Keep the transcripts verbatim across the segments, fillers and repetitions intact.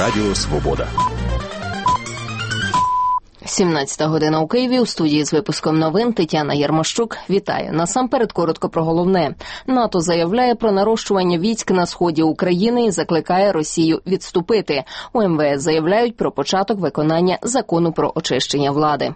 Радіо Свобода. сімнадцята година у Києві. У студії з випуском новин Тетяна Ярмощук. Вітаю. Насамперед коротко про головне. НАТО заявляє про нарощування військ на сході України і закликає Росію відступити. У ем ве ес заявляють про початок виконання закону про очищення влади.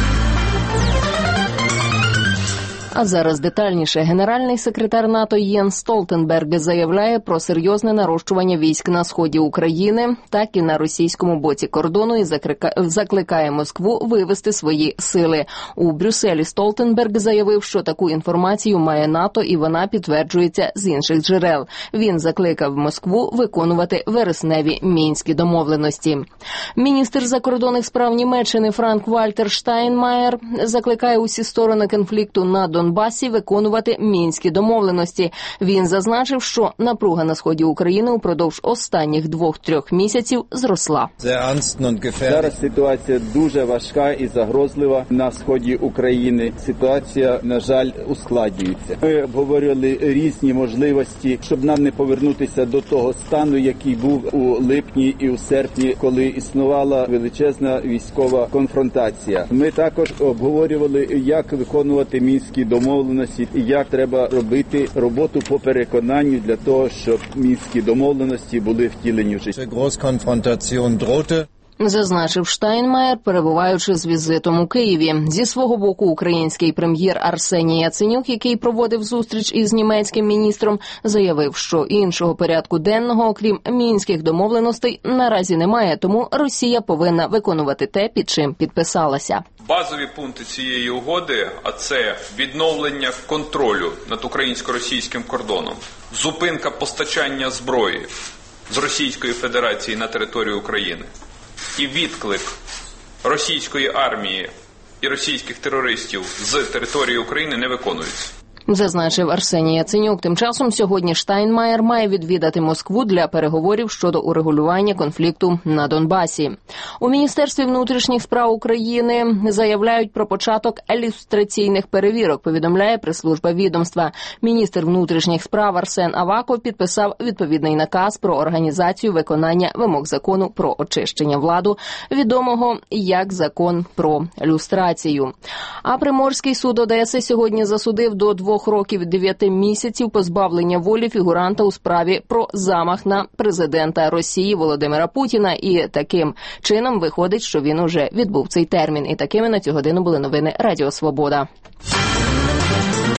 А зараз детальніше. Генеральний секретар НАТО Єнс Столтенберг заявляє про серйозне нарощування військ на сході України, так і на російському боці кордону, і закликає Москву вивести свої сили. У Брюсселі Столтенберг заявив, що таку інформацію має НАТО, і вона підтверджується з інших джерел. Він закликав Москву виконувати вересневі мінські домовленості. Міністр закордонних справ Німеччини Франк-Вальтер Штайнмаєр закликає усі сторони конфлікту на Донбасі Донбасі виконувати мінські домовленості. Він зазначив, що напруга на сході України упродовж останніх двох-трьох місяців зросла. Зараз ситуація дуже важка і загрозлива на сході України. Ситуація, на жаль, ускладнюється. Ми обговорювали різні можливості, щоб нам не повернутися до того стану, який був у липні і у серпні, коли існувала величезна військова конфронтація. Ми також обговорювали, як виконувати мінські домовленості. домовленості і як треба робити роботу по переконанню для того, щоб мінські домовленості були втілені в життя. Зазначив Штайнмаєр, перебуваючи з візитом у Києві. Зі свого боку, український прем'єр Арсеній Яценюк, який проводив зустріч із німецьким міністром, заявив, що іншого порядку денного, окрім мінських домовленостей, наразі немає, тому Росія повинна виконувати те, під чим підписалася. Базові пункти цієї угоди, а це відновлення контролю над українсько-російським кордоном, зупинка постачання зброї з Російської Федерації на територію України і відклик російської армії і російських терористів з території України не виконуються. Зазначив Арсеній Яценюк. Тим часом сьогодні Штайнмаєр має відвідати Москву для переговорів щодо урегулювання конфлікту на Донбасі. У Міністерстві внутрішніх справ України заявляють про початок ілюстраційних перевірок, повідомляє прес-служба відомства. Міністр внутрішніх справ Арсен Аваков підписав відповідний наказ про організацію виконання вимог закону про очищення влади, відомого як закон про люстрацію. А Приморський суд Одеси сьогодні засудив до двох років і дев'яти місяців позбавлення волі фігуранта у справі про замах на президента Росії Володимира Путіна. І таким чином виходить, що він уже відбув цей термін. І такими на цю годину були новини Радіо Свобода.